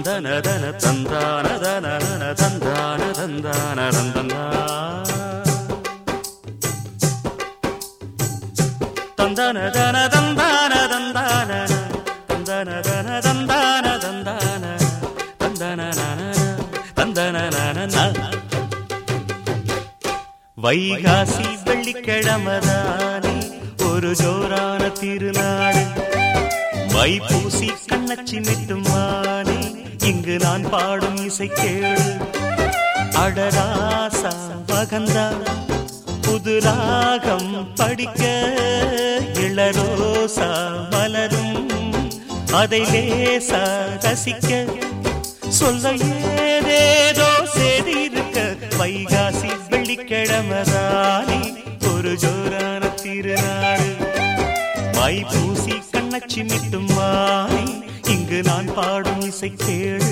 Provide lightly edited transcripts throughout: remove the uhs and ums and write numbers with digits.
தந்தனதன தந்தானதன தந்தான தந்தான தந்தனா தந்தனதன தந்தான தந்தான தந்தனதன தந்தான தந்தான தந்தனன தந்தனன. வைகாசி வெள்ளிக்கிழமதானே ஒரு ஜோரான திருநாடு. வைப்பூசி கண்ணச்சி மிட்டும் வானே இங்கு நான் பாடும் இசை கேளு. அடராசா மகந்தா புது ராகம் படிக்க இளரோசா மலரும் அதை லேசா ரசிக்க சொல்ல ஏதேதோ செய்தி இருக்க. வைகாசி வெள்ளிக்கிழமதானே ஒரு ஜோரான திருநாடு. வைப்பூசி கண்ணச்சி மிட்டும் வானே இங்கு நான் பாடும் இசை கேளு.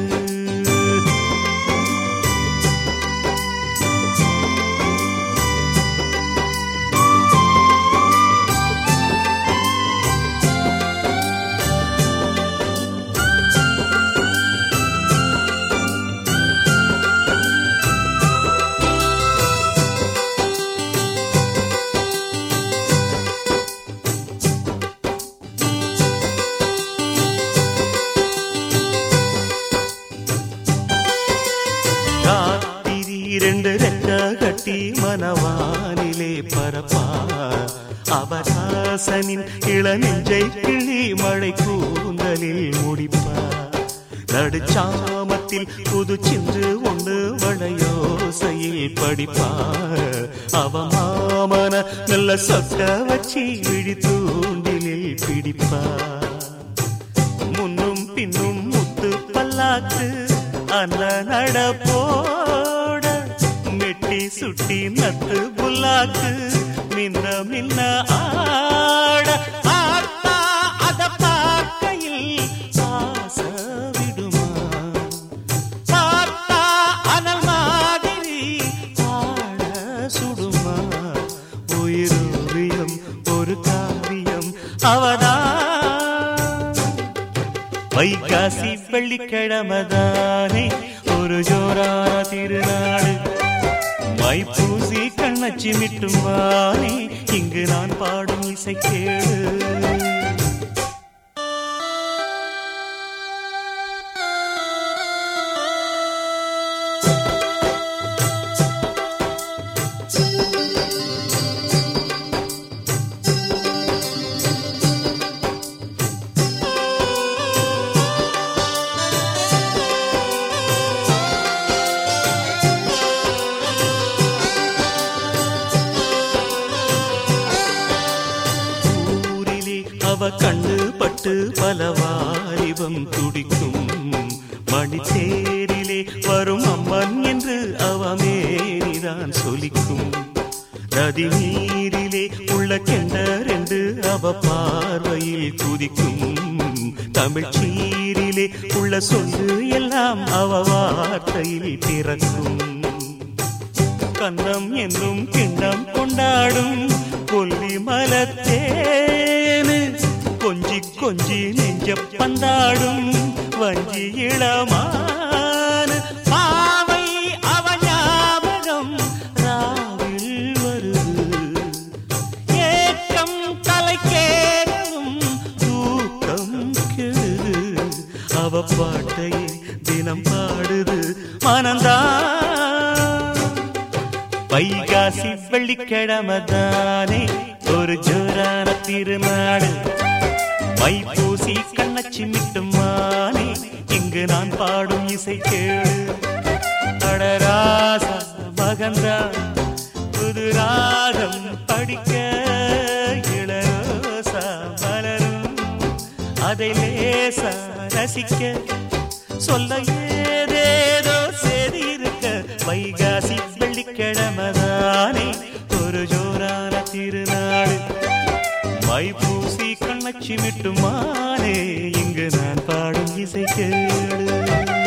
இரண்டு ரெக்க கட்டி மனவானிலே பரப்பா அவராசனின் இளநெஞ்சை கிளி மழை கூந்தலில் முடிப்பா. நடுச்சாமத்தில் புது சின்று ஒன்று வளையோசையில் படிப்பா. அவ மாமன நல்ல சொக்க வச்சி விழி தூண்டிலில் பிடிப்பா. முன்னும் பின்னும் முத்து பல்லாக்கு அந்த நடப்போட மெட்டி சுட்டி நத்து புல்லாக்கு மின்ன மின்ன ஆட. ஆத்தா அத பார்க்கையில் ஆச விடுமா. பார்த்தா அனல் மாதிரி ஆட சுடுமா. உயிரோவியம் ஒரு காவியம் அவதான். வைகாசி வெள்ளிக்கிழமதானே ஒரு ஜோரான திருநாடு. வைப்பூசி கண்ணச்சி மிட்டும் வானே இங்கு நான் பாடும் இசை கேளு. அவ கண்ணு பட்டு பல வாலிபம் துடிக்கும். மணித்தேரிலே வரும் அம்மன் என்று அவ மேரிதான் சொலிக்கும். நதி நீரிலே உள்ள கெண்டரென்று அவ பார்வையில் குதிக்கும். தமிழ் சீரிலே உள்ள சொல்லு எல்லாம் அவ வார்த்தையில் பிறக்கும். கண்ணம் என்னும் கிண்ணம் கொண்டாடும் கொல்லி மலத்தேனு கொஞ்சி கொஞ்சி நெஞ்ச பந்தாடும் வஞ்சி இளமான. பாவை அவ ஞாபகம் ராவில் வருது. ஏக்கம் கலைக்கேறும் தூக்கம் கெடுது. அவ பாட்டையே தினம் பாடுது மனந்தான். வைகாசி வெள்ளிக்கிழமதானே ஒரு ஜோரான திருநாடு. வைப்பூசி கண்ணச்சி மிட்டும் வானே இங்கு நான் பாடும் இசை கேளு. அடராசா மகந்தா புது ராகம் படிக்க இளரோசா மலரும் அதை லேசா ரசிக்க சொல்ல ஏதேதோ செய்தி இருக்க. வைகாசி வெள்ளிக்கிழமதானே ஒரு ஜோரான திருநாடு. வைப்பூசி கண்ணச்சி மிட்டும் மானே இங்கு நான் பாடும் இசை கேளு.